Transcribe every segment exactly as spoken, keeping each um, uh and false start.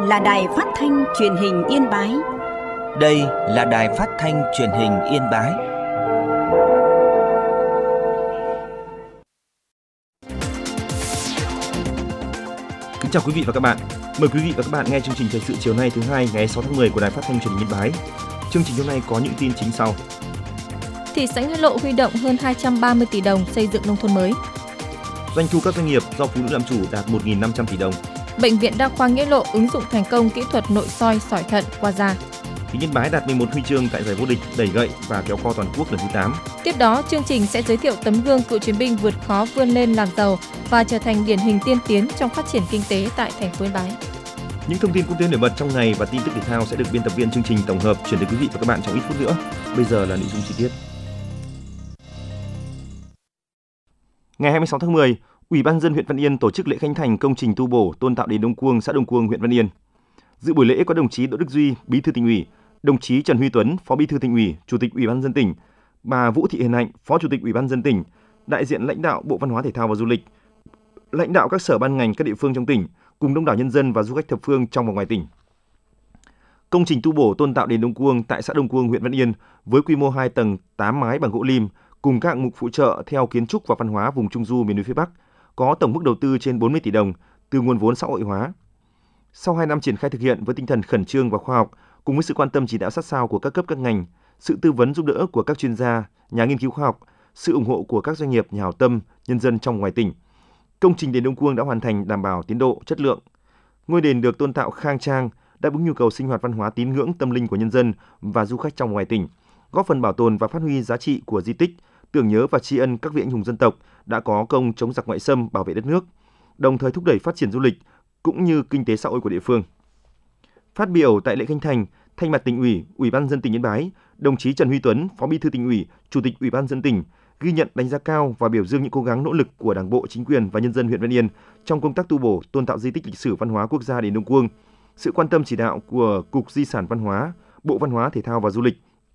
là Đài Phát thanh Truyền hình Yên Bái. Đây là Đài Phát thanh Truyền hình Yên Bái. Kính chào quý vị và các bạn. Mời quý vị và các bạn nghe chương trình thời sự chiều nay thứ hai ngày sáu tháng mười của Đài Phát thanh Truyền hình Yên Bái. Chương trình hôm nay có những tin chính sau. Thị xã Nghĩa Lộ huy động hơn hai trăm ba mươi tỷ đồng xây dựng nông thôn mới. Doanh thu các doanh nghiệp do phụ nữ làm chủ đạt một nghìn năm trăm tỷ đồng. Bệnh viện Đa khoa Nghĩa Lộ ứng dụng thành công kỹ thuật nội soi sỏi thận qua da. Tỉnh Yên Bái đạt mười một huy chương tại giải vô địch đẩy gậy và kéo co toàn quốc lần thứ tám. Tiếp đó, chương trình sẽ giới thiệu tấm gương cựu chiến binh vượt khó vươn lên làm giàu và trở thành điển hình tiên tiến trong phát triển kinh tế tại thành phố Yên Bái. Những thông tin quốc tế nổi bật trong ngày và tin tức thể thao sẽ được biên tập viên chương trình tổng hợp chuyển tới quý vị và các bạn trong ít phút nữa. Bây giờ là nội dung chi tiết. Ngày hai mươi sáu tháng mười, Ủy ban nhân dân huyện Văn Yên tổ chức lễ khánh thành công trình tu bổ tôn tạo đền Đông Cuông, xã Đông Cuông, huyện Văn Yên. Dự buổi lễ có đồng chí Đỗ Đức Duy, Bí thư Tỉnh ủy, đồng chí Trần Huy Tuấn, Phó Bí thư Tỉnh ủy, Chủ tịch Ủy ban nhân dân tỉnh, bà Vũ Thị Hiền Hạnh, Phó Chủ tịch Ủy ban nhân dân tỉnh, đại diện lãnh đạo Bộ Văn hóa Thể thao và Du lịch, lãnh đạo các sở ban ngành các địa phương trong tỉnh, cùng đông đảo nhân dân và du khách thập phương trong và ngoài tỉnh. Công trình tu bổ tôn tạo đền Đông Cuông tại xã Đông Cuông, huyện Văn Yên với quy mô hai tầng, tám mái bằng gỗ lim cùng các hạng mục phụ trợ theo kiến trúc và văn hóa vùng Trung du miền núi phía Bắc có tổng mức đầu tư trên bốn mươi tỷ đồng từ nguồn vốn xã hội hóa. Sau hai năm triển khai thực hiện với tinh thần khẩn trương và khoa học, cùng với sự quan tâm chỉ đạo sát sao của các cấp các ngành, sự tư vấn giúp đỡ của các chuyên gia, nhà nghiên cứu khoa học, sự ủng hộ của các doanh nghiệp, nhà hảo tâm, nhân dân trong ngoài tỉnh, công trình đền Đông Cuông đã hoàn thành đảm bảo tiến độ, chất lượng. Ngôi đền được tôn tạo khang trang, đáp ứng nhu cầu sinh hoạt văn hóa tín ngưỡng tâm linh của nhân dân và du khách trong ngoài tỉnh, góp phần bảo tồn và phát huy giá trị của di tích, tưởng nhớ và tri ân các vị anh hùng dân tộc đã có công chống giặc ngoại xâm, bảo vệ đất nước, đồng thời thúc đẩy phát triển du lịch cũng như kinh tế xã hội của địa phương. Phát biểu tại lễ khánh thành, thay mặt Tỉnh ủy, Ủy ban nhân dân tỉnh Yên Bái, đồng chí Trần Huy Tuấn, Phó Bí thư Tỉnh ủy, Chủ tịch Ủy ban nhân dân tỉnh ghi nhận, đánh giá cao và biểu dương những cố gắng nỗ lực của Đảng bộ, chính quyền và nhân dân huyện Văn Yên trong công tác tu bổ, tôn tạo di tích lịch sử văn hóa quốc gia đền Đông Cuông, sự quan tâm chỉ đạo của Cục Di sản Văn hóa, Bộ Văn hóa Thể thao và Du lịch,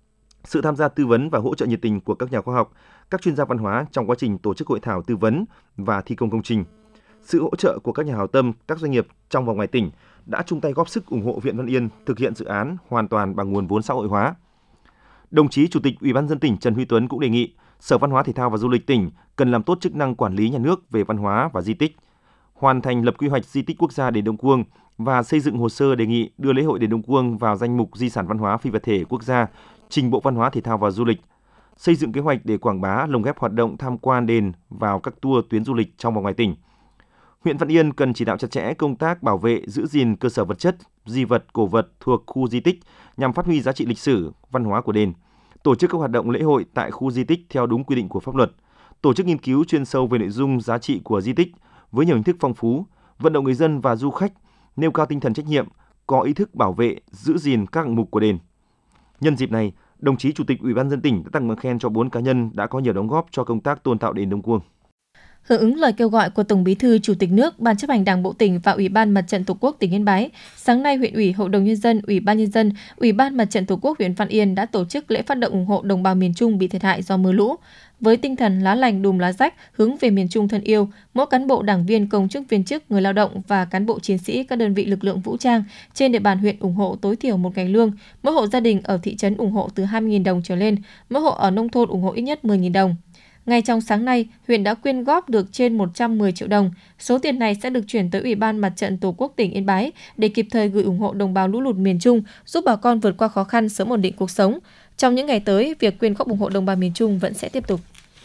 sự tham gia tư vấn và hỗ trợ nhiệt tình của các nhà khoa học, các chuyên gia văn hóa trong quá trình tổ chức hội thảo tư vấn và thi công công trình. Sự hỗ trợ của các nhà hảo tâm, các doanh nghiệp trong và ngoài tỉnh đã chung tay góp sức ủng hộ huyện Văn Yên thực hiện dự án hoàn toàn bằng nguồn vốn xã hội hóa. Đồng chí Chủ tịch Ủy ban nhân dân tỉnh Trần Huy Tuấn cũng đề nghị Sở Văn hóa Thể thao và Du lịch tỉnh cần làm tốt chức năng quản lý nhà nước về văn hóa và di tích, hoàn thành lập quy hoạch di tích quốc gia đền Đông Cuông và xây dựng hồ sơ đề nghị đưa lễ hội đền Đông Cuông vào danh mục di sản văn hóa phi vật thể quốc gia, trình Bộ Văn hóa Thể thao và Du lịch, xây dựng kế hoạch để quảng bá lồng ghép hoạt động tham quan đền vào các tour tuyến du lịch trong và ngoài tỉnh. Huyện Văn Yên cần chỉ đạo chặt chẽ công tác bảo vệ, giữ gìn cơ sở vật chất, di vật, cổ vật thuộc khu di tích nhằm phát huy giá trị lịch sử, văn hóa của đền, tổ chức các hoạt động lễ hội tại khu di tích theo đúng quy định của pháp luật, tổ chức nghiên cứu chuyên sâu về nội dung giá trị của di tích với nhiều hình thức phong phú, vận động người dân và du khách nêu cao tinh thần trách nhiệm, có ý thức bảo vệ, giữ gìn các hạng mục của đền. Nhân dịp này, đồng chí Chủ tịch Ủy ban nhân dân tỉnh đã tặng bằng khen cho bốn cá nhân đã có nhiều đóng góp cho công tác tôn tạo đền Đông Cuông. Hưởng ứng lời kêu gọi của Tổng Bí thư, Chủ tịch nước, Ban chấp hành Đảng bộ tỉnh và Ủy ban Mặt trận Tổ quốc tỉnh Yên Bái, sáng nay huyện ủy, Hội đồng nhân dân, Ủy ban nhân dân, Ủy ban Mặt trận Tổ quốc huyện Văn Yên đã tổ chức lễ phát động ủng hộ đồng bào miền Trung bị thiệt hại do mưa lũ. Với tinh thần lá lành đùm lá rách hướng về miền Trung thân yêu, mỗi cán bộ, đảng viên, công chức, viên chức, người lao động và cán bộ chiến sĩ các đơn vị lực lượng vũ trang trên địa bàn huyện ủng hộ tối thiểu một ngày lương, mỗi hộ gia đình ở thị trấn ủng hộ từ hai mươi nghìn đồng trở lên, mỗi hộ ở nông thôn ủng hộ ít nhất mười nghìn đồng. Ngay trong sáng nay, huyện đã quyên góp được trên một trăm mười triệu đồng. Số tiền này sẽ được chuyển tới Ủy ban Mặt trận Tổ quốc tỉnh Yên Bái để kịp thời gửi ủng hộ đồng bào lũ lụt miền Trung, giúp bà con vượt qua khó khăn, sớm ổn định cuộc sống. Trong những ngày tới, việc quyên góp ủng hộ đồng bào miền Trung vẫn sẽ tiếp tục.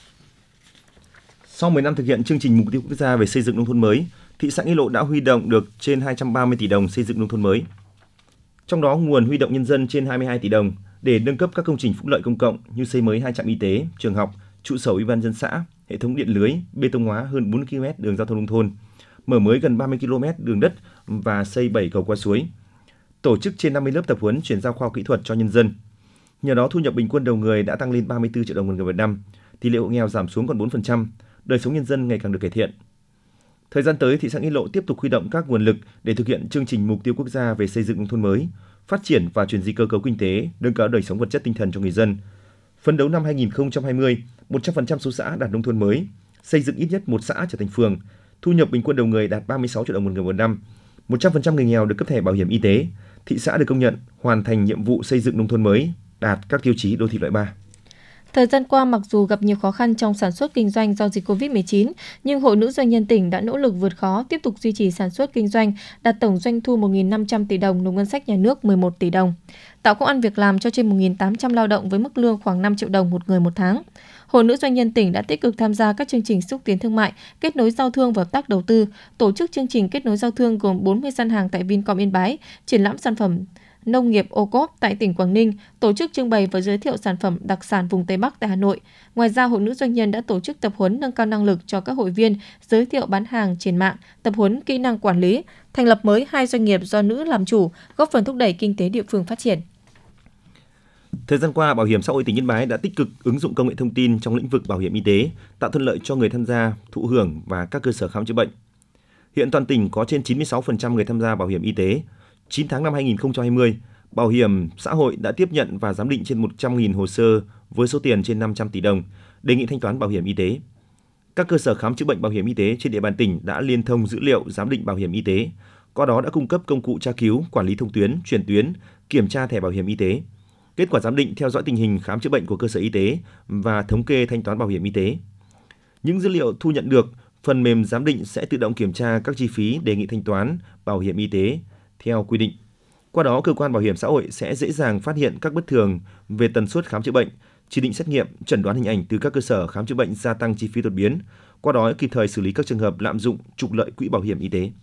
Sau mười năm thực hiện chương trình mục tiêu quốc gia về xây dựng nông thôn mới, thị xã Nghĩa Lộ đã huy động được trên hai trăm ba mươi tỷ đồng xây dựng nông thôn mới. Trong đó, nguồn huy động nhân dân trên hai mươi hai tỷ đồng để nâng cấp các công trình phúc lợi công cộng như xây mới hai trạm y tế, trường học, trụ sở Ủy ban nhân dân xã, hệ thống điện lưới, bê tông hóa hơn bốn ki lô mét đường giao thông nông thôn, mở mới gần ba mươi ki lô mét đường đất và xây bảy cầu qua suối. Tổ chức trên năm mươi lớp tập huấn chuyển giao khoa học kỹ thuật cho nhân dân. Nhờ đó, thu nhập bình quân đầu người đã tăng lên ba mươi tư triệu đồng một người một năm, tỷ lệ hộ nghèo giảm xuống còn bốn phần trăm, đời sống nhân dân ngày càng được cải thiện. Thời gian tới, thị xã Nghĩa Lộ tiếp tục huy động các nguồn lực để thực hiện chương trình mục tiêu quốc gia về xây dựng nông thôn mới, phát triển và chuyển dịch cơ cấu kinh tế, nâng cao đời sống vật chất tinh thần cho người dân. Phấn đấu năm hai nghìn không trăm hai mươi, một trăm phần trăm số xã đạt nông thôn mới, xây dựng ít nhất một xã trở thành phường, thu nhập bình quân đầu người đạt ba mươi sáu triệu đồng một người một năm, một trăm phần trăm người nghèo được cấp thẻ bảo hiểm y tế. Thị xã được công nhận hoàn thành nhiệm vụ xây dựng nông thôn mới, đạt các tiêu chí đô thị loại ba. Thời gian qua, mặc dù gặp nhiều khó khăn trong sản xuất kinh doanh do dịch covid mười chín, nhưng Hội Nữ Doanh nhân tỉnh đã nỗ lực vượt khó, tiếp tục duy trì sản xuất kinh doanh, đạt tổng doanh thu một nghìn năm trăm tỷ đồng, nộp ngân sách nhà nước mười một tỷ đồng, tạo công ăn việc làm cho trên một nghìn tám trăm lao động với mức lương khoảng năm triệu đồng một người một tháng. Hội Nữ Doanh nhân tỉnh đã tích cực tham gia các chương trình xúc tiến thương mại, kết nối giao thương và hợp tác đầu tư, tổ chức chương trình kết nối giao thương gồm bốn mươi gian hàng tại Vincom Yên Bái, triển lãm sản phẩm nông nghiệp ô cốp tại tỉnh Quảng Ninh, tổ chức trưng bày và giới thiệu sản phẩm đặc sản vùng Tây Bắc tại Hà Nội. Ngoài ra, Hội Nữ Doanh nhân đã tổ chức tập huấn nâng cao năng lực cho các hội viên, giới thiệu bán hàng trên mạng, tập huấn kỹ năng quản lý, thành lập mới hai doanh nghiệp do nữ làm chủ, góp phần thúc đẩy kinh tế địa phương phát triển. Thời gian qua, Bảo hiểm xã hội tỉnh Yên Bái đã tích cực ứng dụng công nghệ thông tin trong lĩnh vực bảo hiểm y tế, tạo thuận lợi cho người tham gia, thụ hưởng và các cơ sở khám chữa bệnh. Hiện toàn tỉnh có trên chín mươi sáu phần trăm người tham gia bảo hiểm y tế. chín tháng năm hai nghìn không trăm hai mươi, Bảo hiểm xã hội đã tiếp nhận và giám định trên một trăm nghìn hồ sơ với số tiền trên năm trăm tỷ đồng, đề nghị thanh toán bảo hiểm y tế. Các cơ sở khám chữa bệnh bảo hiểm y tế trên địa bàn tỉnh đã liên thông dữ liệu giám định bảo hiểm y tế, qua đó đã cung cấp công cụ tra cứu, quản lý thông tuyến, chuyển tuyến, kiểm tra thẻ bảo hiểm y tế. Kết quả giám định theo dõi tình hình khám chữa bệnh của cơ sở y tế và thống kê thanh toán bảo hiểm y tế. Những dữ liệu thu nhận được, phần mềm giám định sẽ tự động kiểm tra các chi phí đề nghị thanh toán bảo hiểm y tế theo quy định. Qua đó, cơ quan bảo hiểm xã hội sẽ dễ dàng phát hiện các bất thường về tần suất khám chữa bệnh, chỉ định xét nghiệm, chẩn đoán hình ảnh từ các cơ sở khám chữa bệnh gia tăng chi phí đột biến. Qua đó, kịp thời xử lý các trường hợp lạm dụng, trục lợi quỹ bảo hiểm y tế.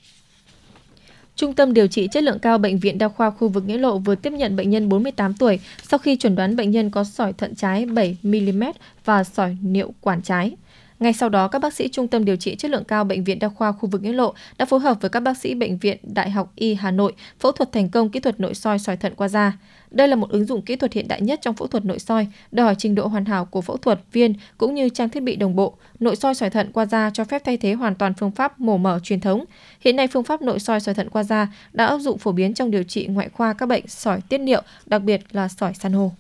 Trung tâm điều trị chất lượng cao Bệnh viện Đa khoa khu vực Nghĩa Lộ vừa tiếp nhận bệnh nhân bốn mươi tám tuổi sau khi chẩn đoán bệnh nhân có sỏi thận trái bảy mi-li-mét và sỏi niệu quản trái. Ngay sau đó, các bác sĩ Trung tâm điều trị chất lượng cao Bệnh viện Đa khoa khu vực Nghĩa Lộ đã phối hợp với các bác sĩ Bệnh viện Đại học Y Hà Nội phẫu thuật thành công kỹ thuật nội soi sỏi thận qua da. Đây là một ứng dụng kỹ thuật hiện đại nhất trong phẫu thuật nội soi, đòi hỏi trình độ hoàn hảo của phẫu thuật viên cũng như trang thiết bị đồng bộ. Nội soi sỏi thận qua da cho phép thay thế hoàn toàn phương pháp mổ mở truyền thống. Hiện nay, phương pháp nội soi sỏi thận qua da đã áp dụng phổ biến trong điều trị ngoại khoa các bệnh sỏi tiết niệu, đặc biệt là sỏi san hô.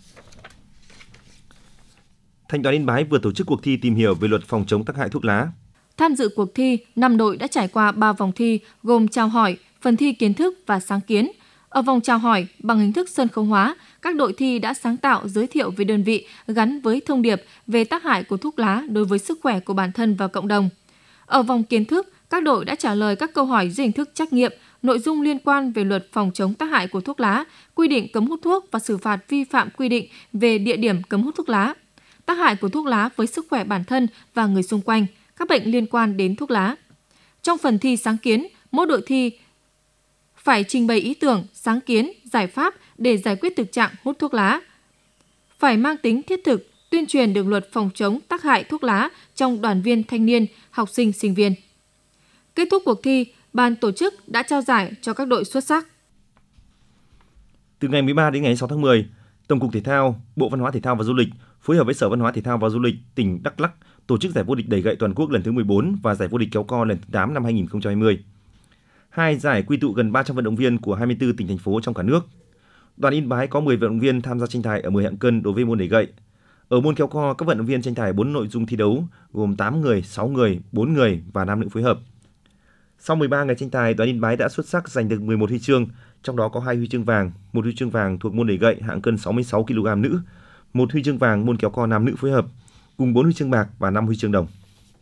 Thanh toán Yên Bái vừa tổ chức cuộc thi tìm hiểu về luật phòng chống tác hại thuốc lá. Tham dự cuộc thi, năm đội đã trải qua ba vòng thi gồm chào hỏi, phần thi kiến thức và sáng kiến. Ở vòng chào hỏi, bằng hình thức sân khấu hóa, các đội thi đã sáng tạo giới thiệu về đơn vị gắn với thông điệp về tác hại của thuốc lá đối với sức khỏe của bản thân và cộng đồng. Ở vòng kiến thức, các đội đã trả lời các câu hỏi dưới hình thức trắc nghiệm, nội dung liên quan về luật phòng chống tác hại của thuốc lá, quy định cấm hút thuốc và xử phạt vi phạm quy định về địa điểm cấm hút thuốc lá, tác hại của thuốc lá với sức khỏe bản thân và người xung quanh, các bệnh liên quan đến thuốc lá. Trong phần thi sáng kiến, mỗi đội thi phải trình bày ý tưởng, sáng kiến, giải pháp để giải quyết thực trạng hút thuốc lá. Phải mang tính thiết thực, tuyên truyền được luật phòng chống tác hại thuốc lá trong đoàn viên thanh niên, học sinh, sinh viên. Kết thúc cuộc thi, ban tổ chức đã trao giải cho các đội xuất sắc. Từ ngày mười ba đến ngày sáu tháng mười, Tổng cục Thể thao, Bộ Văn hóa Thể thao và Du lịch phối hợp với Sở Văn hóa Thể thao và Du lịch tỉnh Đắk Lắk tổ chức giải vô địch đẩy gậy toàn quốc lần thứ mười bốn và giải vô địch kéo co lần thứ tám năm hai nghìn không trăm hai mươi. Hai giải quy tụ gần ba trăm vận động viên của hai mươi tư tỉnh thành phố trong cả nước. Đoàn Yên Bái có mười vận động viên tham gia tranh tài ở mười hạng cân đối với môn đẩy gậy. Ở môn kéo co, các vận động viên tranh tài bốn nội dung thi đấu gồm tám người, sáu người, bốn người và nam nữ phối hợp. Sau mười ba ngày tranh tài, Đoàn Yên Bái đã xuất sắc giành được mười một huy chương, trong đó có hai huy chương vàng, một huy chương vàng thuộc môn đẩy gậy hạng cân sáu mươi sáu ki lô gam nữ, một huy chương vàng môn kéo co nam nữ phối hợp, cùng bốn huy chương bạc và năm huy chương đồng.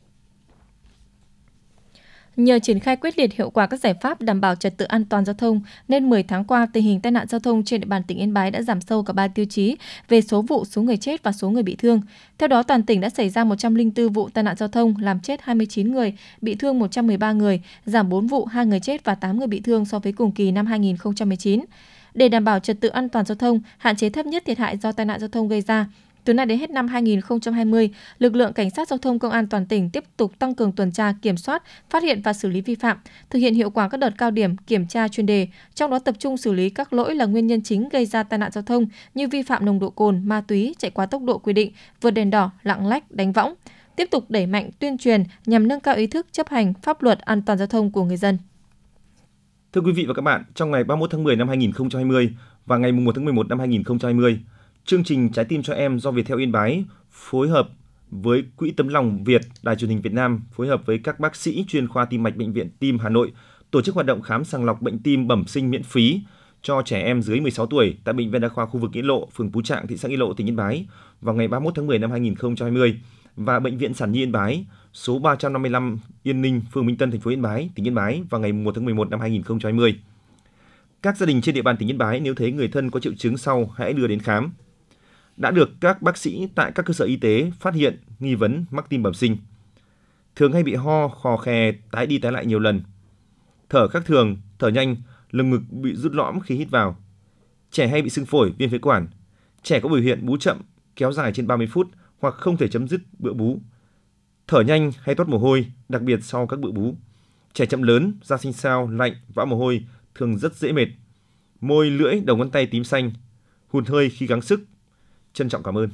Nhờ triển khai quyết liệt hiệu quả các giải pháp đảm bảo trật tự an toàn giao thông, nên mười tháng qua, tình hình tai nạn giao thông trên địa bàn tỉnh Yên Bái đã giảm sâu cả ba tiêu chí về số vụ, số người chết và số người bị thương. Theo đó, toàn tỉnh đã xảy ra một trăm lẻ bốn vụ tai nạn giao thông, làm chết hai mươi chín người, bị thương một trăm mười ba người, giảm bốn vụ, hai người chết và tám người bị thương so với cùng kỳ năm hai nghìn không trăm mười chín. Để đảm bảo trật tự an toàn giao thông, hạn chế thấp nhất thiệt hại do tai nạn giao thông gây ra, từ nay đến hết năm hai nghìn không trăm hai mươi, lực lượng cảnh sát giao thông công an toàn tỉnh tiếp tục tăng cường tuần tra, kiểm soát, phát hiện và xử lý vi phạm, thực hiện hiệu quả các đợt cao điểm kiểm tra chuyên đề, trong đó tập trung xử lý các lỗi là nguyên nhân chính gây ra tai nạn giao thông như vi phạm nồng độ cồn, ma túy, chạy quá tốc độ quy định, vượt đèn đỏ, lạng lách, đánh võng. Tiếp tục đẩy mạnh tuyên truyền nhằm nâng cao ý thức chấp hành pháp luật an toàn giao thông của người dân. Thưa quý vị và các bạn, trong ngày ba mươi mốt tháng mười năm hai nghìn không trăm hai mươi và ngày mùng một tháng mười một năm hai nghìn không trăm hai mươi, chương trình Trái tim cho em do Viettel Yên Bái phối hợp với Quỹ Tấm lòng Việt, Đài Truyền hình Việt Nam phối hợp với các bác sĩ chuyên khoa tim mạch Bệnh viện Tim Hà Nội tổ chức hoạt động khám sàng lọc bệnh tim bẩm sinh miễn phí cho trẻ em dưới mười sáu tuổi tại Bệnh viện Đa khoa khu vực Nghĩa Lộ, phường Phú Trạng, thị xã Nghĩa Lộ, tỉnh Yên Bái vào ngày ba mươi mốt tháng mười năm hai nghìn không trăm hai mươi và Bệnh viện Sản Nhi Yên Bái số ba trăm năm mươi lăm Yên Ninh, phường Minh Tân, thành phố Yên Bái, tỉnh Yên Bái vào ngày mùng một tháng mười một năm hai nghìn không trăm hai mươi. Các gia đình trên địa bàn tỉnh Yên Bái nếu thấy người thân có triệu chứng sau hãy đưa đến khám. Đã được các bác sĩ tại các cơ sở y tế phát hiện nghi vấn mắc tim bẩm sinh. Thường hay bị ho, khò khè, tái đi tái lại nhiều lần. Thở khác thường, thở nhanh, lồng ngực bị rút lõm khi hít vào. Trẻ hay bị sưng phổi, viêm phế quản. Trẻ có biểu hiện bú chậm, kéo dài trên ba mươi phút hoặc không thể chấm dứt bữa bú. Thở nhanh hay toát mồ hôi, đặc biệt sau các bữa bú. Trẻ chậm lớn, da xanh xao, lạnh, vã mồ hôi, thường rất dễ mệt. Môi, lưỡi, đầu ngón tay tím xanh, hụt hơi khi gắng sức. Trân trọng cảm ơn.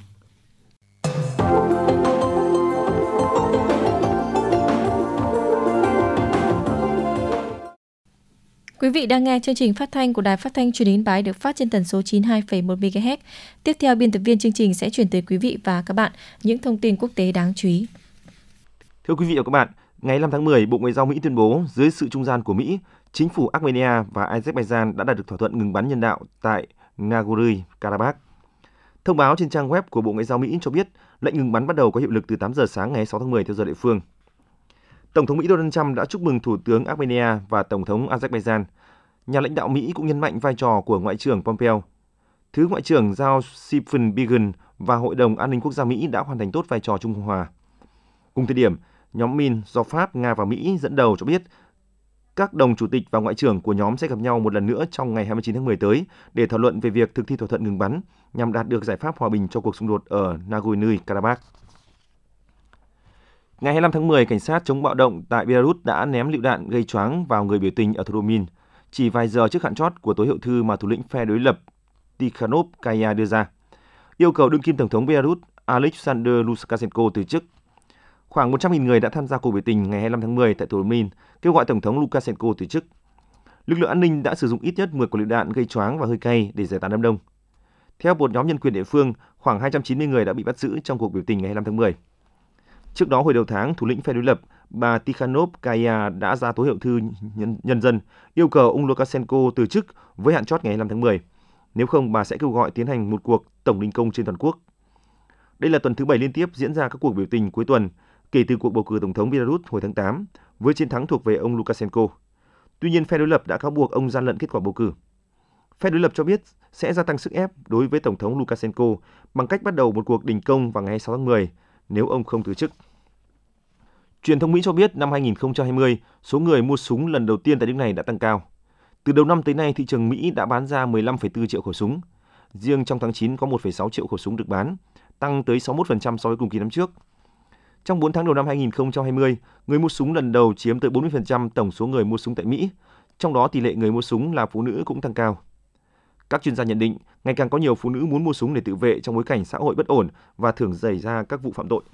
Quý vị đang nghe chương trình phát thanh của Đài Phát thanh Truyền hình Yên Bái được phát trên tần số chín mươi hai phẩy một mê ga héc. Tiếp theo, biên tập viên chương trình sẽ chuyển tới quý vị và các bạn những thông tin quốc tế đáng chú ý. Thưa quý vị và các bạn, ngày năm tháng mười, Bộ Ngoại giao Mỹ tuyên bố dưới sự trung gian của Mỹ, chính phủ Armenia và Azerbaijan đã đạt được thỏa thuận ngừng bắn nhân đạo tại Nagorno-Karabakh. Thông báo trên trang web của Bộ Ngoại giao Mỹ cho biết lệnh ngừng bắn bắt đầu có hiệu lực từ tám giờ sáng ngày sáu tháng mười theo giờ địa phương. Tổng thống Mỹ Donald Trump đã chúc mừng Thủ tướng Armenia và Tổng thống Azerbaijan. Nhà lãnh đạo Mỹ cũng nhấn mạnh vai trò của Ngoại trưởng Pompeo. Thứ Ngoại trưởng giao Stephen Biegun và Hội đồng An ninh Quốc gia Mỹ đã hoàn thành tốt vai trò trung hòa. Cùng thời điểm, nhóm Min do Pháp, Nga và Mỹ dẫn đầu cho biết các đồng chủ tịch và ngoại trưởng của nhóm sẽ gặp nhau một lần nữa trong ngày hai mươi chín tháng mười tới để thảo luận về việc thực thi thỏa thuận ngừng bắn nhằm đạt được giải pháp hòa bình cho cuộc xung đột ở Nagorno-Karabakh. Ngày hai mươi lăm tháng mười, cảnh sát chống bạo động tại Belarus đã ném lựu đạn gây choáng vào người biểu tình ở thủ đô Minsk, chỉ vài giờ trước hạn chót của tối hậu thư mà thủ lĩnh phe đối lập Tikhanovskaya đưa ra, yêu cầu đương kim tổng thống Belarus Alexander Lukashenko từ chức. Khoảng một trăm nghìn người đã tham gia cuộc biểu tình ngày hai mươi lăm tháng mười tại thủ đô Minsk, kêu gọi tổng thống Lukashenko từ chức. Lực lượng an ninh đã sử dụng ít nhất mười quả lựu đạn gây choáng và hơi cay để giải tán đám đông. Theo một nhóm nhân quyền địa phương, khoảng hai trăm chín mươi người đã bị bắt giữ trong cuộc biểu tình ngày hai mươi lăm tháng mười. Trước đó, hồi đầu tháng, thủ lĩnh phe đối lập bà Tikhanovskaya đã ra tối hậu thư nhân, nhân dân yêu cầu ông Lukashenko từ chức với hạn chót ngày hai mươi lăm tháng mười. Nếu không, bà sẽ kêu gọi tiến hành một cuộc tổng đình công trên toàn quốc. Đây là tuần thứ bảy liên tiếp diễn ra các cuộc biểu tình cuối tuần kể từ cuộc bầu cử tổng thống Belarus hồi tháng tám, với chiến thắng thuộc về ông Lukashenko. Tuy nhiên, phe đối lập đã cáo buộc ông gian lận kết quả bầu cử. Phe đối lập cho biết sẽ gia tăng sức ép đối với tổng thống Lukashenko bằng cách bắt đầu một cuộc đình công vào ngày hai mươi sáu tháng mười nếu ông không từ chức. Truyền thông Mỹ cho biết năm hai nghìn không trăm hai mươi, số người mua súng lần đầu tiên tại nước này đã tăng cao. Từ đầu năm tới nay, thị trường Mỹ đã bán ra mười lăm phẩy bốn triệu khẩu súng. Riêng trong tháng chín có một phẩy sáu triệu khẩu súng được bán, tăng tới sáu mươi mốt phần trăm so với cùng kỳ năm trước. Trong bốn tháng đầu năm hai nghìn không trăm hai mươi, người mua súng lần đầu chiếm tới bốn mươi phần trăm tổng số người mua súng tại Mỹ, trong đó tỷ lệ người mua súng là phụ nữ cũng tăng cao. Các chuyên gia nhận định, ngày càng có nhiều phụ nữ muốn mua súng để tự vệ trong bối cảnh xã hội bất ổn và thường xảy ra các vụ phạm tội.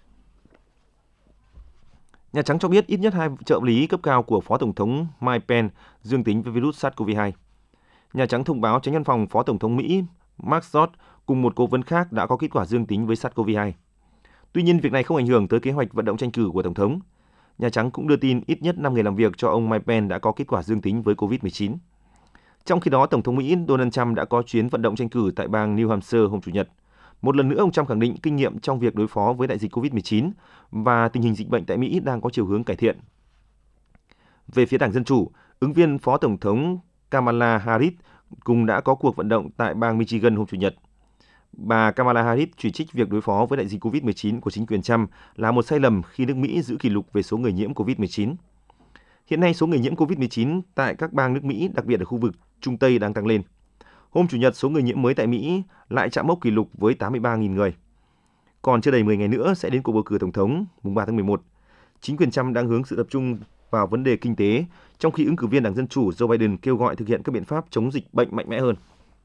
Nhà Trắng cho biết ít nhất hai trợ lý cấp cao của Phó Tổng thống Mike Pence dương tính với virus SARS-xê o vê hai. Nhà Trắng thông báo Chánh văn phòng Phó Tổng thống Mỹ Mark Stott cùng một cố vấn khác đã có kết quả dương tính với SARS-xê o vê hai. Tuy nhiên, việc này không ảnh hưởng tới kế hoạch vận động tranh cử của Tổng thống. Nhà Trắng cũng đưa tin ít nhất năm người làm việc cho ông Mike Pence đã có kết quả dương tính với covid mười chín. Trong khi đó, Tổng thống Mỹ Donald Trump đã có chuyến vận động tranh cử tại bang New Hampshire hôm Chủ nhật. Một lần nữa, ông Trump khẳng định kinh nghiệm trong việc đối phó với đại dịch covid mười chín và tình hình dịch bệnh tại Mỹ đang có chiều hướng cải thiện. Về phía Đảng Dân Chủ, ứng viên Phó Tổng thống Kamala Harris cũng đã có cuộc vận động tại bang Michigan hôm Chủ nhật. Bà Kamala Harris chỉ trích việc đối phó với đại dịch covid mười chín của chính quyền Trump là một sai lầm khi nước Mỹ giữ kỷ lục về số người nhiễm covid mười chín. Hiện nay, số người nhiễm covid mười chín tại các bang nước Mỹ, đặc biệt ở khu vực Trung Tây đang tăng lên. Hôm Chủ nhật, số người nhiễm mới tại Mỹ lại chạm mốc kỷ lục với tám mươi ba nghìn người. Còn chưa đầy mười ngày nữa sẽ đến cuộc bầu cử Tổng thống mùng ba tháng mười một. Chính quyền Trump đang hướng sự tập trung vào vấn đề kinh tế, trong khi ứng cử viên Đảng Dân Chủ Joe Biden kêu gọi thực hiện các biện pháp chống dịch bệnh mạnh mẽ hơn.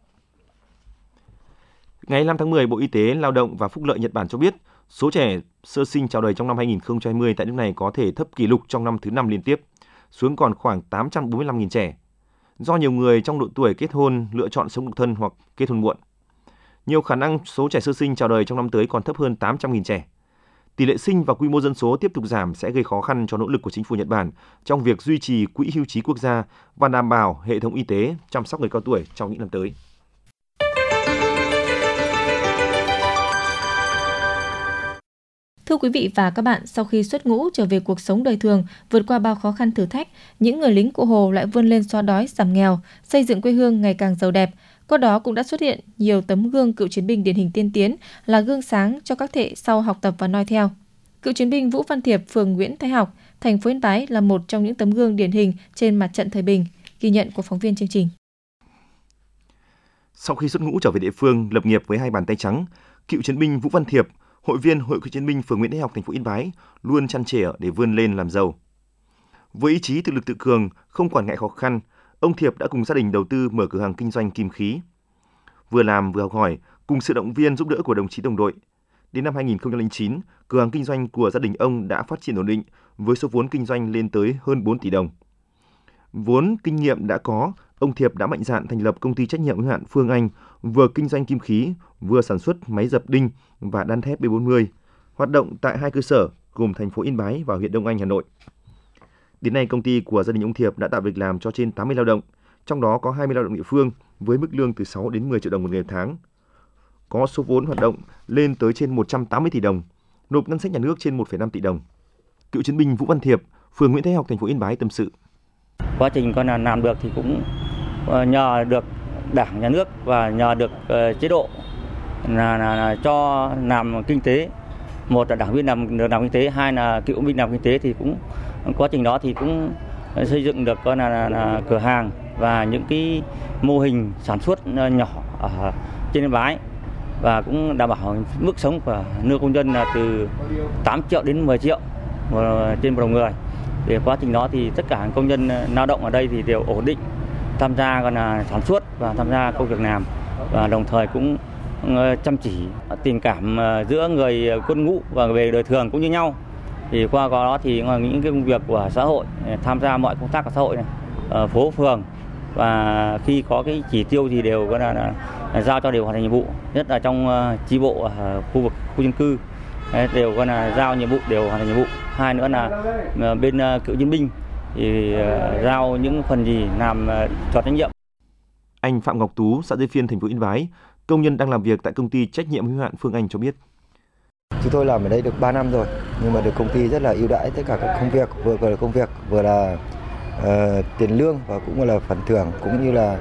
Ngày hai mươi lăm tháng mười, Bộ Y tế, Lao động và Phúc lợi Nhật Bản cho biết số trẻ sơ sinh chào đời trong năm hai nghìn không trăm hai mươi tại nước này có thể thấp kỷ lục trong năm thứ năm liên tiếp, xuống còn khoảng tám trăm bốn mươi lăm nghìn trẻ, do nhiều người trong độ tuổi kết hôn lựa chọn sống độc thân hoặc kết hôn muộn. Nhiều khả năng số trẻ sơ sinh chào đời trong năm tới còn thấp hơn tám trăm nghìn trẻ. tỷ lệ sinh và quy mô dân số tiếp tục giảm sẽ gây khó khăn cho nỗ lực của chính phủ Nhật Bản trong việc duy trì quỹ hưu trí quốc gia và đảm bảo hệ thống y tế chăm sóc người cao tuổi trong những năm tới. Thưa quý vị và các bạn, sau khi xuất ngũ trở về cuộc sống đời thường, vượt qua bao khó khăn thử thách, những người lính Cụ Hồ lại vươn lên xóa đói, giảm nghèo, xây dựng quê hương ngày càng giàu đẹp. Qua đó cũng đã xuất hiện nhiều tấm gương cựu chiến binh điển hình tiên tiến, là gương sáng cho các thế hệ sau học tập và noi theo. Cựu chiến binh Vũ Văn Thiệp, phường Nguyễn Thái Học, thành phố Yên Bái là một trong những tấm gương điển hình trên mặt trận thời bình. Ghi nhận của phóng viên chương trình. Sau khi xuất ngũ trở về địa phương, lập nghiệp với hai bàn tay trắng, cựu chiến binh Vũ Văn Thiệp, hội viên Hội Cựu chiến binh phường Nguyễn Thái Học, thành phố Yên Bái, luôn trăn trở để vươn lên làm giàu. Với ý chí tự lực tự cường, không quản ngại khó khăn, ông Thiệp đã cùng gia đình đầu tư mở cửa hàng kinh doanh kim khí. Vừa làm vừa học hỏi, cùng sự động viên giúp đỡ của đồng chí đồng đội. Đến năm hai nghìn không trăm lẻ chín, cửa hàng kinh doanh của gia đình ông đã phát triển ổn định với số vốn kinh doanh lên tới hơn bốn tỷ đồng. Vốn kinh nghiệm đã có, ông Thiệp đã mạnh dạn thành lập công ty trách nhiệm hữu hạn Phương Anh, vừa kinh doanh kim khí, vừa sản xuất máy dập đinh và đan thép B bốn mươi, hoạt động tại hai cơ sở gồm thành phố Yên Bái và huyện Đông Anh, Hà Nội. Đến nay, công ty của gia đình ông Thiệp đã tạo việc làm cho trên tám mươi lao động, trong đó có hai mươi lao động địa phương với mức lương từ sáu đến mười triệu đồng một người một tháng. Có số vốn hoạt động lên tới trên một trăm tám mươi tỷ đồng, nộp ngân sách nhà nước trên một phẩy năm tỷ đồng. Cựu chiến binh Vũ Văn Thiệp, phường Nguyễn Thái Học, thành phố Yên Bái tâm sự. Quá trình con là làm được thì cũng nhờ được Đảng, Nhà nước và nhờ được uh, chế độ là, là, là cho làm kinh tế. Một là đảng viên làm được làm kinh tế, hai là cựu binh làm kinh tế thì cũng quá trình đó thì cũng xây dựng được con là, là, là cửa hàng và những cái mô hình sản xuất nhỏ ở trên Yên Bái và cũng đảm bảo mức sống của lương công nhân là từ tám triệu đến mười triệu trên một đầu người. Để quá trình đó thì tất cả công nhân lao động ở đây thì đều ổn định tham gia còn là sản xuất và tham gia công việc làm, và đồng thời cũng chăm chỉ. Tình cảm giữa người quân ngũ và về đời thường cũng như nhau. Thì qua đó thì những cái công việc của xã hội, tham gia mọi công tác của xã hội này, ở phố phường, và khi có cái chỉ tiêu thì đều có là, là, là giao cho đều hoàn thành nhiệm vụ, nhất là trong chi bộ ở khu vực khu dân cư đều có là giao nhiệm vụ đều hoàn thành nhiệm vụ. Hai nữa là bên cựu chiến binh thì giao những phần gì làm tròn trách nhiệm. Anh Phạm Ngọc Tú, xã Dây Phiên, thành phố Yên Bái, công nhân đang làm việc tại công ty trách nhiệm hữu hạn Phương Anh cho biết. Chúng tôi làm ở đây được ba năm rồi, nhưng mà được công ty rất là ưu đãi tất cả các công việc, vừa là công việc, vừa là uh, tiền lương và cũng là phần thưởng, cũng như là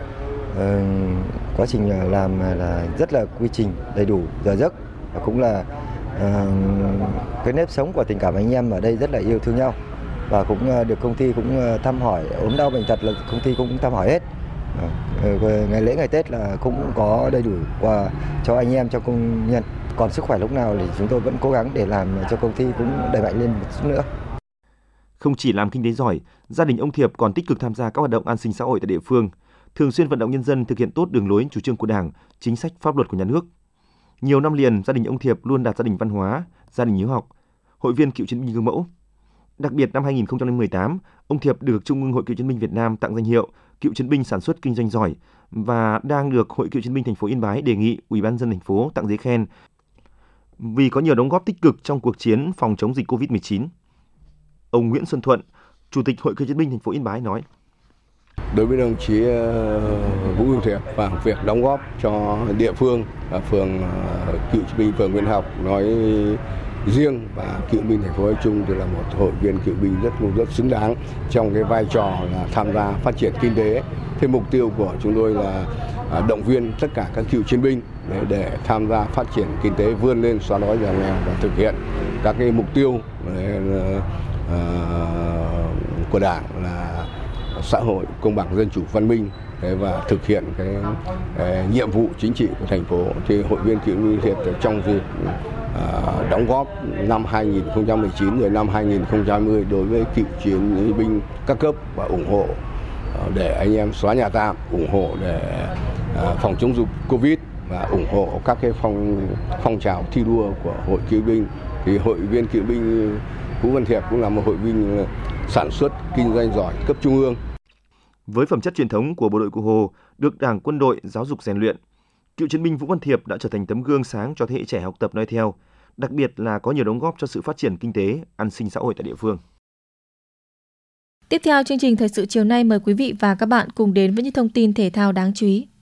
uh, quá trình làm là rất là quy trình đầy đủ, giờ giấc, và cũng là uh, cái nếp sống của tình cảm anh em ở đây rất là yêu thương nhau, và cũng uh, được công ty cũng uh, thăm hỏi, ốm đau bệnh tật là công ty cũng thăm hỏi hết. Uh, ngày lễ ngày Tết là cũng có đầy đủ quà cho anh em, cho công nhân. Còn sức khỏe lúc nào thì chúng tôi vẫn cố gắng để làm cho công ty cũng đẩy mạnh lên một chút nữa. Không chỉ làm kinh tế giỏi, gia đình ông Thiệp còn tích cực tham gia các hoạt động an sinh xã hội tại địa phương, thường xuyên vận động nhân dân thực hiện tốt đường lối chủ trương của Đảng, chính sách pháp luật của nhà nước. Nhiều năm liền, gia đình ông Thiệp luôn đạt gia đình văn hóa, gia đình hiếu học, hội viên cựu chiến binh gương mẫu. Đặc biệt năm hai nghìn không trăm mười tám, ông Thiệp được Trung ương Hội Cựu chiến binh Việt Nam tặng danh hiệu cựu chiến binh sản xuất kinh doanh giỏi và đang được Hội Cựu chiến binh thành phố Yên Bái đề nghị Ủy ban nhân dân thành phố tặng giấy khen vì có nhiều đóng góp tích cực trong cuộc chiến phòng chống dịch covid mười chín. Ông Nguyễn Xuân Thuận, Chủ tịch Hội Cựu chiến binh thành phố Yên Bái nói: Đối với đồng chí Vũ Văn Thiệp và việc đóng góp cho địa phương và phường Cựu chiến binh phường Nguyễn Thái Học nói riêng và cựu binh thành phố nói chung thì là một hội viên cựu binh rất rất xứng đáng trong cái vai trò là tham gia phát triển kinh tế. Thế mục tiêu của chúng tôi là động viên tất cả các cựu chiến binh để, để tham gia phát triển kinh tế, vươn lên xóa đói giảm nghèo và thực hiện các cái mục tiêu để, uh, của Đảng là xã hội công bằng, dân chủ, văn minh và thực hiện cái, cái nhiệm vụ chính trị của thành phố. Thì hội viên cựu binh Thiệp trong dịp uh, đóng góp năm hai nghìn không trăm mười chín rồi năm hai nghìn không trăm hai mươi đối với cựu chiến binh các cấp và ủng hộ để anh em xóa nhà tạm, ủng hộ để uh, phòng chống dịch Covid và ủng hộ các cái phong phong trào thi đua của hội cựu binh. Thì hội viên cựu binh Vũ Văn Thiệp cũng là một hội viên sản xuất kinh doanh giỏi cấp trung ương. Với phẩm chất truyền thống của bộ đội Cụ Hồ được Đảng, quân đội giáo dục rèn luyện, cựu chiến binh Vũ Văn Thiệp đã trở thành tấm gương sáng cho thế hệ trẻ học tập noi theo, đặc biệt là có nhiều đóng góp cho sự phát triển kinh tế, an sinh xã hội tại địa phương. Tiếp theo chương trình Thời sự chiều nay, mời quý vị và các bạn cùng đến với những thông tin thể thao đáng chú ý.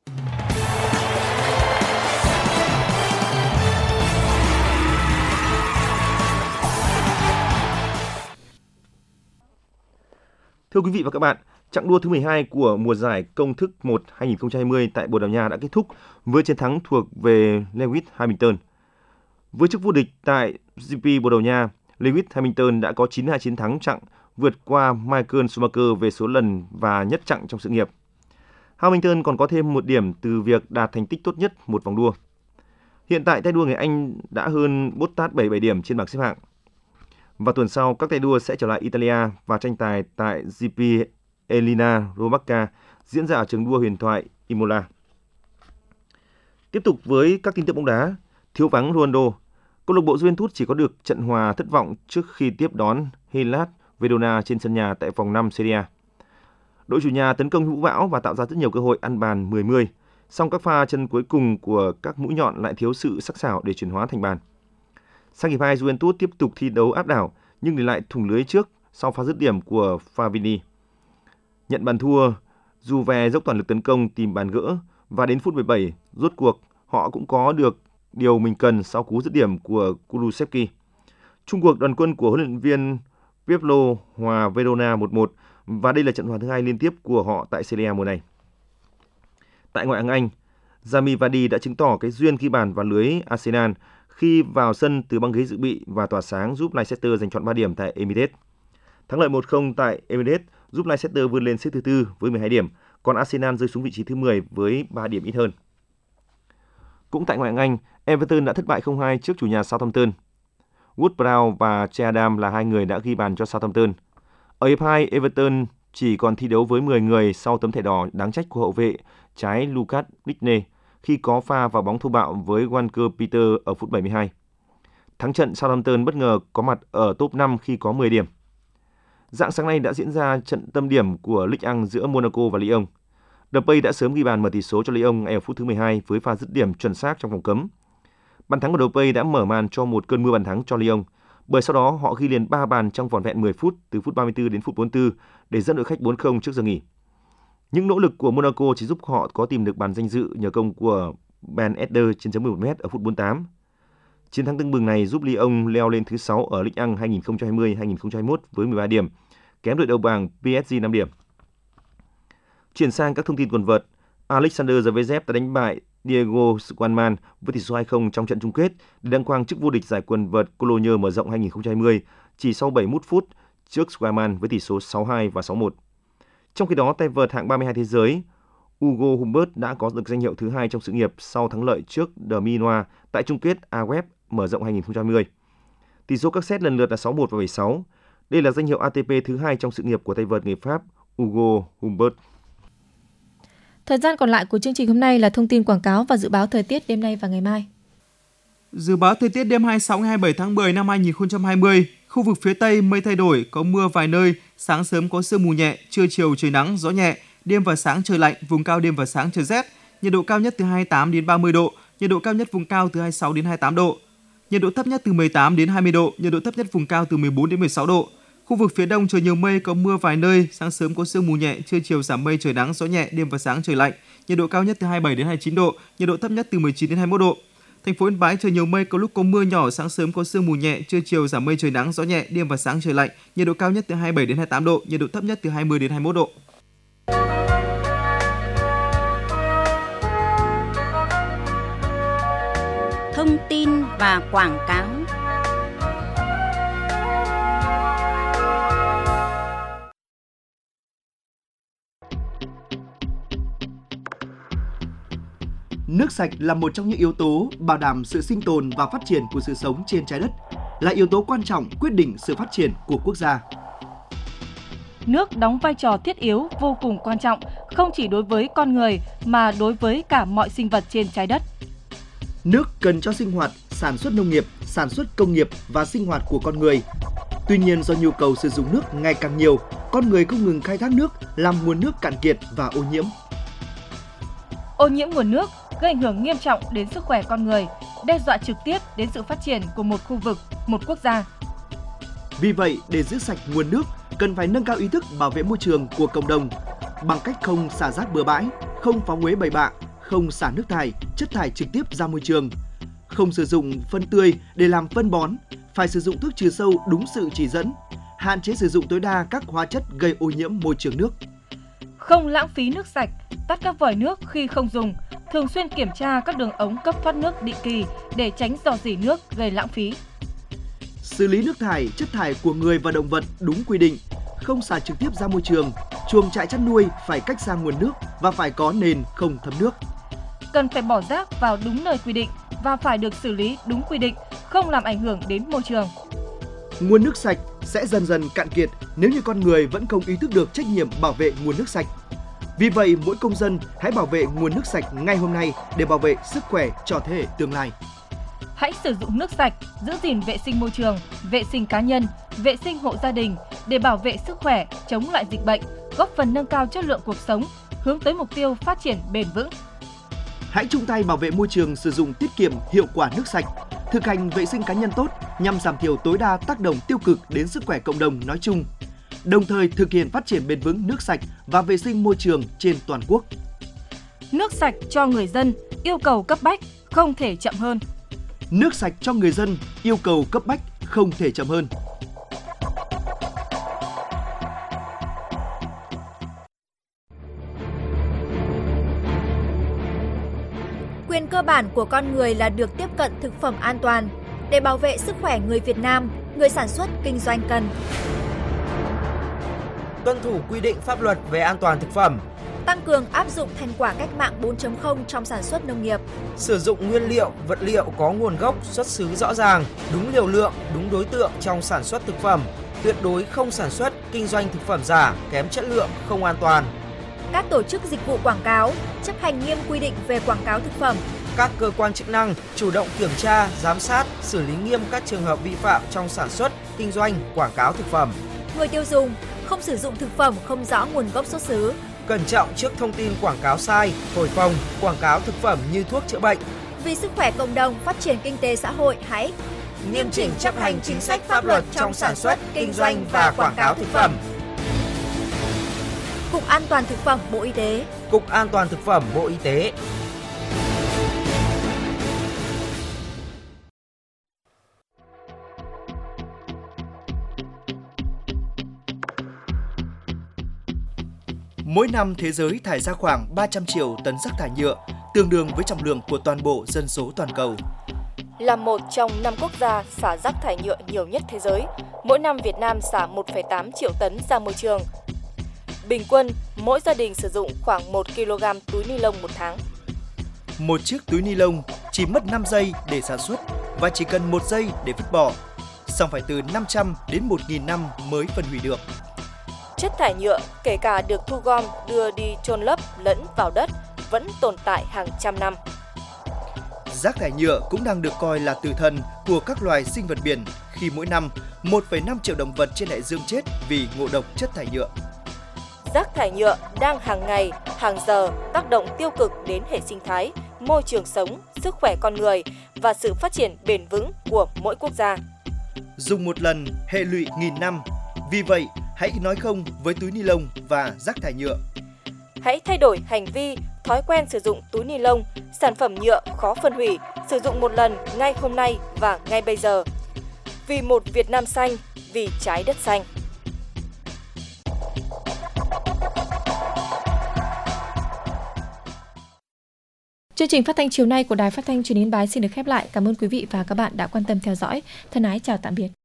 Thưa quý vị và các bạn, chặng đua thứ mười hai của mùa giải công thức một hai không hai không tại Bồ Đào Nha đã kết thúc với chiến thắng thuộc về Lewis Hamilton. Với chức vô địch tại giê pê Bồ Đào Nha, Lewis Hamilton đã có chín mươi hai chiến thắng chặng, vượt qua Michael Schumacher về số lần và nhất chặng trong sự nghiệp. Hamilton còn có thêm một điểm từ việc đạt thành tích tốt nhất một vòng đua. Hiện tại tay đua người Anh đã hơn Bottas bảy mươi bảy điểm trên bảng xếp hạng. Và tuần sau, các tay đua sẽ trở lại Italia và tranh tài tại giê pê Elina Romagna diễn ra ở trường đua huyền thoại Imola. Tiếp tục với các tin tức bóng đá, thiếu vắng Ronaldo, câu lạc bộ Juventus chỉ có được trận hòa thất vọng trước khi tiếp đón Hellas Verona trên sân nhà tại vòng năm Serie A. Đội chủ nhà tấn công vũ bão và tạo ra rất nhiều cơ hội ăn bàn mười mười, song các pha chân cuối cùng của các mũi nhọn lại thiếu sự sắc sảo để chuyển hóa thành bàn. Sang hiệp hai, Juventus tiếp tục thi đấu áp đảo nhưng để lại thủng lưới trước sau pha dứt điểm của Favini. Nhận bàn thua, Juve dốc toàn lực tấn công tìm bàn gỡ và đến phút mười bảy, rốt cuộc họ cũng có được điều mình cần sau cú dứt điểm của Kulusevski. Chung cuộc đoàn quân của huấn luyện viên Pirlo hòa Verona một một và đây là trận hòa thứ hai liên tiếp của họ tại Serie A mùa này. Tại ngoại hạng Anh, Jamie Vardy đã chứng tỏ cái duyên ghi bàn vào lưới Arsenal khi vào sân từ băng ghế dự bị và tỏa sáng giúp Leicester giành chọn ba điểm tại Emirates. Thắng lợi một không tại Emirates giúp Leicester vươn lên xếp thứ tư với mười hai điểm, còn Arsenal rơi xuống vị trí thứ mười với ba điểm ít hơn. Cũng tại ngoại hạng Anh, Everton đã thất bại không hai trước chủ nhà Southampton. Wood-Prowse và Che Adam là hai người đã ghi bàn cho Southampton. Ở hiệp hai, Everton chỉ còn thi đấu với mười người sau tấm thẻ đỏ đáng trách của hậu vệ trái Lucas Digne khi có pha vào bóng thô bạo với Walker Peter ở phút bảy mươi hai. Thắng trận, Southampton bất ngờ có mặt ở top năm khi có mười điểm. Rạng sáng nay đã diễn ra trận tâm điểm của Ligue một giữa Monaco và Lyon. Depay đã sớm ghi bàn mở tỷ số cho Lyon ngay ở phút thứ mười hai với pha dứt điểm chuẩn xác trong vòng cấm. Bàn thắng của Depay đã mở màn cho một cơn mưa bàn thắng cho Lyon, bởi sau đó họ ghi liền ba bàn trong vỏn vẹn mười phút từ phút ba mươi tư đến phút bốn mươi tư để dẫn đội khách bốn không trước giờ nghỉ. Những nỗ lực của Monaco chỉ giúp họ có tìm được bàn danh dự nhờ công của Ben Yedder trên chấm mười một mét ở phút bốn mươi tám. Chiến thắng tưng bừng này giúp Lyon leo lên thứ sáu ở Ligue một hai không hai không hai không hai mốt với mười ba điểm, kém đội đầu bảng pê ét giê năm điểm. Chuyển sang các thông tin quần vợt, Alexander Zverev đã đánh bại Diego Schwartzman với tỷ số hai không trong trận chung kết để đăng quang chức vô địch giải quần vợt Cologne mở rộng hai không hai không chỉ sau bảy mươi mốt phút trước Schwartzman với tỷ số sáu hai và sáu một. Trong khi đó, tay vợt hạng ba mươi hai thế giới Hugo Humbert đã có được danh hiệu thứ hai trong sự nghiệp sau thắng lợi trước De Minaur tại chung kết a vê ép mở rộng hai không hai không. Tỷ số các set lần lượt là sáu một và bảy sáu. Đây là danh hiệu a tê pê thứ hai trong sự nghiệp của tay vợt người Pháp Hugo Humbert. Thời gian còn lại của chương trình hôm nay là thông tin quảng cáo và dự báo thời tiết đêm nay và ngày mai. Dự báo thời tiết đêm hai mươi sáu đến hai mươi bảy tháng mười năm hai không hai không, khu vực phía Tây mây thay đổi, có mưa vài nơi, sáng sớm có sương mù nhẹ, trưa chiều trời nắng, gió nhẹ, đêm và sáng trời lạnh, vùng cao đêm và sáng trời rét, nhiệt độ cao nhất từ hai mươi tám đến ba mươi độ, nhiệt độ cao nhất vùng cao từ hai mươi sáu đến hai mươi tám độ, nhiệt độ thấp nhất từ mười tám đến hai mươi độ, nhiệt độ thấp nhất vùng cao từ mười bốn đến mười sáu độ. Khu vực phía Đông trời nhiều mây, có mưa vài nơi, sáng sớm có sương mù nhẹ, trưa chiều giảm mây trời nắng, gió nhẹ, đêm và sáng trời lạnh, nhiệt độ cao nhất từ hai mươi bảy đến hai mươi chín độ, nhiệt độ thấp nhất từ mười chín đến hai mươi mốt độ. Thành phố Yên Bái trời nhiều mây, có lúc có mưa nhỏ, sáng sớm có sương mù nhẹ, trưa chiều giảm mây trời nắng, gió nhẹ, đêm và sáng trời lạnh, nhiệt độ cao nhất từ hai mươi bảy đến hai mươi tám độ, nhiệt độ thấp nhất từ hai mươi đến hai mươi mốt độ. Thông tin và quảng cáo. Nước sạch là một trong những yếu tố bảo đảm sự sinh tồn và phát triển của sự sống trên trái đất, là yếu tố quan trọng quyết định sự phát triển của quốc gia. Nước đóng vai trò thiết yếu vô cùng quan trọng, không chỉ đối với con người mà đối với cả mọi sinh vật trên trái đất. Nước cần cho sinh hoạt, sản xuất nông nghiệp, sản xuất công nghiệp và sinh hoạt của con người. Tuy nhiên, do nhu cầu sử dụng nước ngày càng nhiều, con người không ngừng khai thác nước, làm nguồn nước cạn kiệt và ô nhiễm. Ô nhiễm nguồn nước gây ảnh hưởng nghiêm trọng đến sức khỏe con người, đe dọa trực tiếp đến sự phát triển của một khu vực, một quốc gia. Vì vậy, để giữ sạch nguồn nước, cần phải nâng cao ý thức bảo vệ môi trường của cộng đồng bằng cách không xả rác bừa bãi, không phóng uế bậy bạ, không xả nước thải, chất thải trực tiếp ra môi trường, không sử dụng phân tươi để làm phân bón, phải sử dụng thuốc trừ sâu đúng sự chỉ dẫn, hạn chế sử dụng tối đa các hóa chất gây ô nhiễm môi trường nước. Không lãng phí nước sạch, tắt các vòi nước khi không dùng, thường xuyên kiểm tra các đường ống cấp thoát nước định kỳ để tránh rò rỉ nước gây lãng phí. Xử lý nước thải, chất thải của người và động vật đúng quy định, không xả trực tiếp ra môi trường. Chuồng trại chăn nuôi phải cách xa nguồn nước và phải có nền không thấm nước. Cần phải bỏ rác vào đúng nơi quy định và phải được xử lý đúng quy định, không làm ảnh hưởng đến môi trường. Nguồn nước sạch sẽ dần dần cạn kiệt nếu như con người vẫn không ý thức được trách nhiệm bảo vệ nguồn nước sạch. Vì vậy, mỗi công dân hãy bảo vệ nguồn nước sạch ngay hôm nay để bảo vệ sức khỏe cho thế hệ tương lai. Hãy sử dụng nước sạch, giữ gìn vệ sinh môi trường, vệ sinh cá nhân, vệ sinh hộ gia đình để bảo vệ sức khỏe, chống lại dịch bệnh, góp phần nâng cao chất lượng cuộc sống, hướng tới mục tiêu phát triển bền vững. Hãy chung tay bảo vệ môi trường, sử dụng tiết kiệm hiệu quả nước sạch, thực hành vệ sinh cá nhân tốt nhằm giảm thiểu tối đa tác động tiêu cực đến sức khỏe cộng đồng nói chung, đồng thời thực hiện phát triển bền vững nước sạch và vệ sinh môi trường trên toàn quốc. Nước sạch cho người dân, yêu cầu cấp bách, không thể chậm hơn. Nước sạch cho người dân, yêu cầu cấp bách, không thể chậm hơn. Quyền cơ bản của con người là được tiếp cận thực phẩm an toàn. Để bảo vệ sức khỏe người Việt Nam, người sản xuất kinh doanh cần tuân thủ quy định pháp luật về an toàn thực phẩm, tăng cường áp dụng thành quả cách mạng bốn chấm không trong sản xuất nông nghiệp, sử dụng nguyên liệu, vật liệu có nguồn gốc, xuất xứ rõ ràng, đúng liều lượng, đúng đối tượng trong sản xuất thực phẩm, tuyệt đối không sản xuất, kinh doanh thực phẩm giả, kém chất lượng, không an toàn. Các tổ chức dịch vụ quảng cáo chấp hành nghiêm quy định về quảng cáo thực phẩm. Các cơ quan chức năng chủ động kiểm tra, giám sát, xử lý nghiêm các trường hợp vi phạm trong sản xuất, kinh doanh, quảng cáo thực phẩm. Người tiêu dùng không sử dụng thực phẩm không rõ nguồn gốc xuất xứ. Cẩn trọng trước thông tin quảng cáo sai, thổi phồng, quảng cáo thực phẩm như thuốc chữa bệnh. Vì sức khỏe cộng đồng, phát triển kinh tế xã hội, hãy nghiêm chỉnh chấp hành chính sách pháp luật trong sản xuất, kinh doanh và quảng cáo thực phẩm. Cục An toàn thực phẩm Bộ Y tế. Cục An toàn thực phẩm Bộ Y tế. Mỗi năm thế giới thải ra khoảng ba trăm triệu tấn rác thải nhựa, tương đương với trọng lượng của toàn bộ dân số toàn cầu. Là một trong năm quốc gia xả rác thải nhựa nhiều nhất thế giới, mỗi năm Việt Nam xả một phẩy tám triệu tấn ra môi trường. Bình quân, mỗi gia đình sử dụng khoảng một ki lô gam túi ni lông một tháng. Một chiếc túi ni lông chỉ mất năm giây để sản xuất và chỉ cần một giây để vứt bỏ, song phải từ năm trăm đến một nghìn năm mới phân hủy được. Chất thải nhựa, kể cả được thu gom đưa đi chôn lấp lẫn vào đất, vẫn tồn tại hàng trăm năm. Rác thải nhựa cũng đang được coi là tử thần của các loài sinh vật biển khi mỗi năm một phẩy năm triệu động vật trên đại dương chết vì ngộ độc chất thải nhựa. Rác thải nhựa đang hàng ngày, hàng giờ tác động tiêu cực đến hệ sinh thái, môi trường sống, sức khỏe con người và sự phát triển bền vững của mỗi quốc gia. Dùng một lần, hệ lụy nghìn năm. Vì vậy, hãy nói không với túi ni lông và rác thải nhựa. Hãy thay đổi hành vi, thói quen sử dụng túi ni lông, sản phẩm nhựa khó phân hủy, sử dụng một lần ngay hôm nay và ngay bây giờ. Vì một Việt Nam xanh, vì trái đất xanh. Chương trình phát thanh chiều nay của Đài Phát thanh Truyền hình Yên Bái xin được khép lại. Cảm ơn quý vị và các bạn đã quan tâm theo dõi. Thân ái chào tạm biệt.